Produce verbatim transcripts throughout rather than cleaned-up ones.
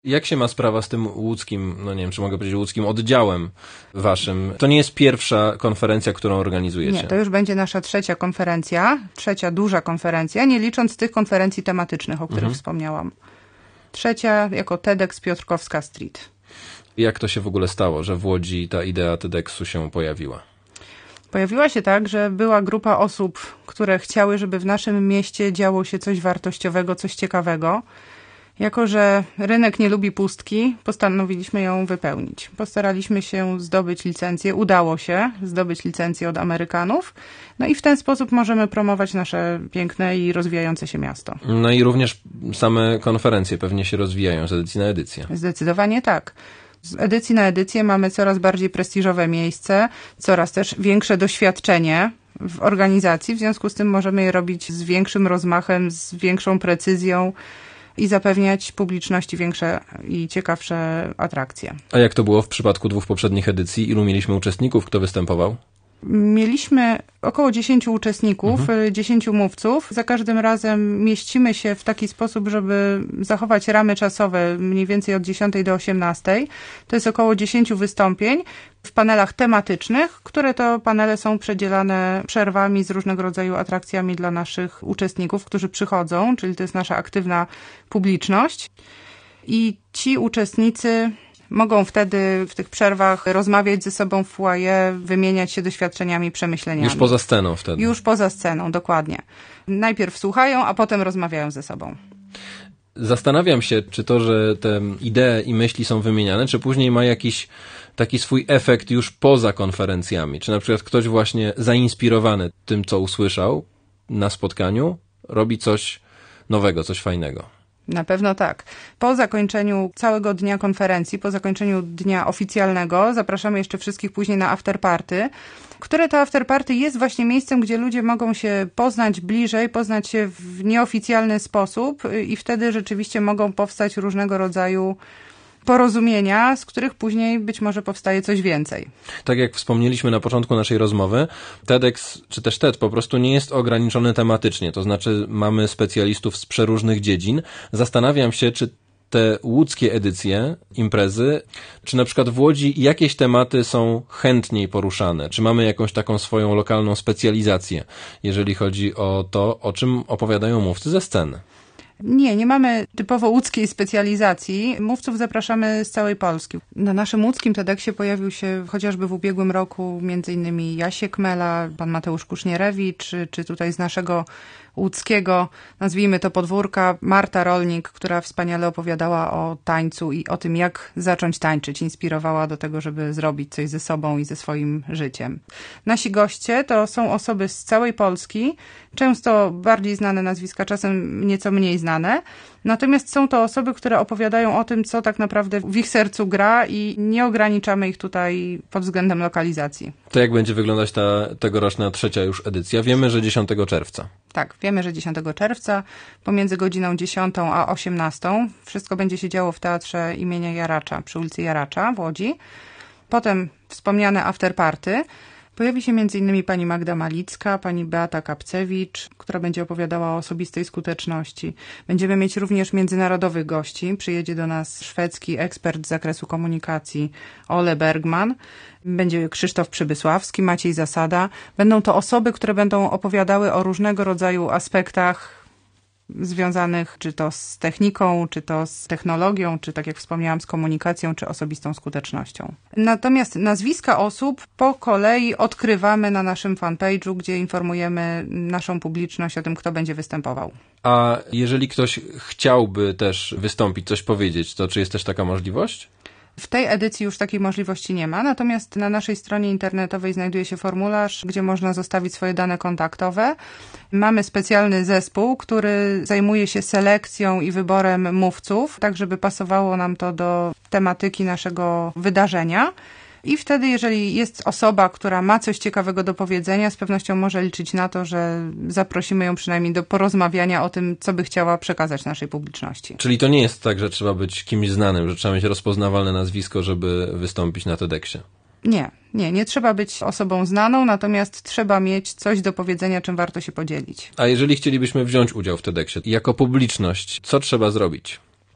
Jak się ma sprawa z tym łódzkim, no nie wiem, czy mogę powiedzieć łódzkim oddziałem waszym? To nie jest pierwsza konferencja, którą organizujecie. Nie, to już będzie nasza trzecia konferencja, trzecia duża konferencja, nie licząc tych konferencji tematycznych, o których mhm. wspomniałam. Trzecia jako TEDx Piotrkowska Street. Jak to się w ogóle stało, że w Łodzi ta idea TEDxu się pojawiła? Pojawiła się tak, że była grupa osób, które chciały, żeby w naszym mieście działo się coś wartościowego, coś ciekawego. Jako że rynek nie lubi pustki, postanowiliśmy ją wypełnić. Postaraliśmy się zdobyć licencję, udało się zdobyć licencję od Amerykanów, no i w ten sposób możemy promować nasze piękne i rozwijające się miasto. No i również same konferencje pewnie się rozwijają z edycji na edycję. Zdecydowanie tak. Z edycji na edycję mamy coraz bardziej prestiżowe miejsce, coraz też większe doświadczenie w organizacji, w związku z tym możemy je robić z większym rozmachem, z większą precyzją i zapewniać publiczności większe i ciekawsze atrakcje. A jak to było w przypadku dwóch poprzednich edycji? Ilu mieliśmy uczestników? Kto występował? Mieliśmy około dziesięciu uczestników, Mhm. dziesięciu mówców. Za każdym razem mieścimy się w taki sposób, żeby zachować ramy czasowe mniej więcej od dziesiątej do osiemnastej. To jest około dziesięciu wystąpień w panelach tematycznych, które to panele są przedzielane przerwami z różnego rodzaju atrakcjami dla naszych uczestników, którzy przychodzą, czyli to jest nasza aktywna publiczność. I ci uczestnicy mogą wtedy w tych przerwach rozmawiać ze sobą w foyer, wymieniać się doświadczeniami, przemyśleniami. Już poza sceną wtedy. Już poza sceną, dokładnie. Najpierw słuchają, a potem rozmawiają ze sobą. Zastanawiam się, czy to, że te idee i myśli są wymieniane, czy później ma jakiś taki swój efekt już poza konferencjami. Czy na przykład ktoś właśnie zainspirowany tym, co usłyszał na spotkaniu, robi coś nowego, coś fajnego. Na pewno tak. Po zakończeniu całego dnia konferencji, po zakończeniu dnia oficjalnego, zapraszamy jeszcze wszystkich później na afterparty, które to afterparty jest właśnie miejscem, gdzie ludzie mogą się poznać bliżej, poznać się w nieoficjalny sposób i wtedy rzeczywiście mogą powstać różnego rodzaju porozumienia, z których później być może powstaje coś więcej. Tak jak wspomnieliśmy na początku naszej rozmowy, TEDx, czy też TED po prostu nie jest ograniczony tematycznie, to znaczy mamy specjalistów z przeróżnych dziedzin. Zastanawiam się, czy te łódzkie edycje imprezy, czy na przykład w Łodzi jakieś tematy są chętniej poruszane? Czy mamy jakąś taką swoją lokalną specjalizację, jeżeli chodzi o to, o czym opowiadają mówcy ze sceny? Nie, nie mamy typowo łódzkiej specjalizacji. Mówców zapraszamy z całej Polski. Na naszym łódzkim TEDxie pojawił się chociażby w ubiegłym roku między innymi Jasiek Mela, pan Mateusz Kusznierewicz, czy, czy tutaj z naszego łódzkiego, nazwijmy to podwórka, Marta Rolnik, która wspaniale opowiadała o tańcu i o tym, jak zacząć tańczyć. Inspirowała do tego, żeby zrobić coś ze sobą i ze swoim życiem. Nasi goście to są osoby z całej Polski, często bardziej znane nazwiska, czasem nieco mniej znane. Natomiast są to osoby, które opowiadają o tym, co tak naprawdę w ich sercu gra i nie ograniczamy ich tutaj pod względem lokalizacji. To jak będzie wyglądać ta tegoroczna trzecia już edycja? Wiemy, że dziesiątego czerwca. Tak, wiemy, że dziesiątego czerwca pomiędzy godziną dziesiątą a osiemnastą. Wszystko będzie się działo w Teatrze imienia Jaracza przy ulicy Jaracza w Łodzi. Potem wspomniane afterparty. Pojawi się między innymi pani Magda Malicka, pani Beata Kapcewicz, która będzie opowiadała o osobistej skuteczności. Będziemy mieć również międzynarodowych gości. Przyjedzie do nas szwedzki ekspert z zakresu komunikacji Ole Bergman. Będzie Krzysztof Przybysławski, Maciej Zasada. Będą to osoby, które będą opowiadały o różnego rodzaju aspektach związanych czy to z techniką, czy to z technologią, czy tak jak wspomniałam z komunikacją, czy osobistą skutecznością. Natomiast nazwiska osób po kolei odkrywamy na naszym fanpage'u, gdzie informujemy naszą publiczność o tym, kto będzie występował. A jeżeli ktoś chciałby też wystąpić, coś powiedzieć, to czy jest też taka możliwość? W tej edycji już takiej możliwości nie ma, natomiast na naszej stronie internetowej znajduje się formularz, gdzie można zostawić swoje dane kontaktowe. Mamy specjalny zespół, który zajmuje się selekcją i wyborem mówców, tak żeby pasowało nam to do tematyki naszego wydarzenia. I wtedy, jeżeli jest osoba, która ma coś ciekawego do powiedzenia, z pewnością może liczyć na to, że zaprosimy ją przynajmniej do porozmawiania o tym, co by chciała przekazać naszej publiczności. Czyli to nie jest tak, że trzeba być kimś znanym, że trzeba mieć rozpoznawalne nazwisko, żeby wystąpić na TEDxie? Nie, nie, nie trzeba być osobą znaną, natomiast trzeba mieć coś do powiedzenia, czym warto się podzielić. A jeżeli chcielibyśmy wziąć udział w TEDxie, jako publiczność, co trzeba zrobić?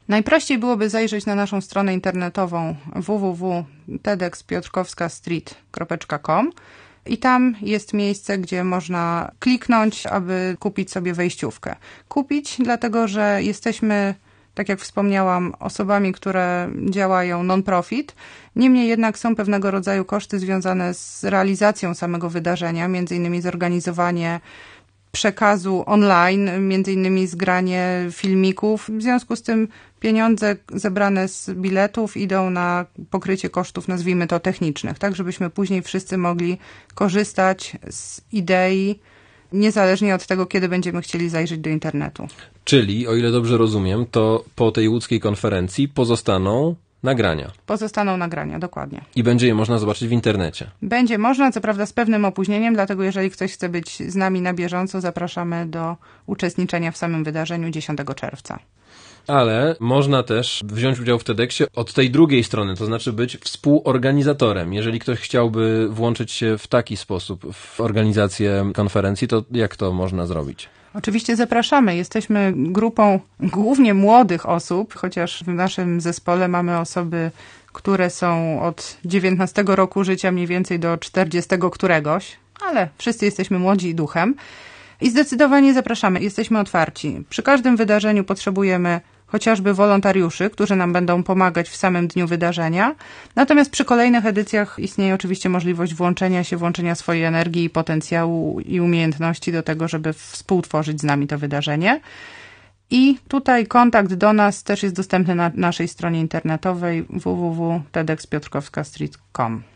Najprościej byłoby zajrzeć na naszą stronę internetową w w w kropka tedex piotrkowska street kropka com i tam jest miejsce, gdzie można kliknąć, aby kupić sobie wejściówkę. Kupić, dlatego że jesteśmy, tak jak wspomniałam, osobami, które działają non-profit. Niemniej jednak są pewnego rodzaju koszty związane z realizacją samego wydarzenia, między innymi zorganizowanie przekazu online, między innymi zgranie filmików. W związku z tym pieniądze zebrane z biletów idą na pokrycie kosztów, nazwijmy to technicznych, tak żebyśmy później wszyscy mogli korzystać z idei, niezależnie od tego, kiedy będziemy chcieli zajrzeć do internetu. Czyli, o ile dobrze rozumiem, to po tej łódzkiej konferencji pozostaną nagrania. Pozostaną nagrania, dokładnie. I będzie je można zobaczyć w internecie. Będzie można, co prawda z pewnym opóźnieniem, dlatego jeżeli ktoś chce być z nami na bieżąco, zapraszamy do uczestniczenia w samym wydarzeniu dziesiątego czerwca. Ale można też wziąć udział w TEDxie od tej drugiej strony, to znaczy być współorganizatorem. Jeżeli ktoś chciałby włączyć się w taki sposób w organizację konferencji, to jak to można zrobić? Oczywiście zapraszamy. Jesteśmy grupą głównie młodych osób, chociaż w naszym zespole mamy osoby, które są od dziewiętnastego roku życia mniej więcej do czterdziestego któregoś, ale wszyscy jesteśmy młodzi duchem. I zdecydowanie zapraszamy. Jesteśmy otwarci. Przy każdym wydarzeniu potrzebujemy chociażby wolontariuszy, którzy nam będą pomagać w samym dniu wydarzenia. Natomiast przy kolejnych edycjach istnieje oczywiście możliwość włączenia się, włączenia swojej energii i potencjału i umiejętności do tego, żeby współtworzyć z nami to wydarzenie. I tutaj kontakt do nas też jest dostępny na naszej stronie internetowej w w w kropka tedex piotrkowska street kropka com.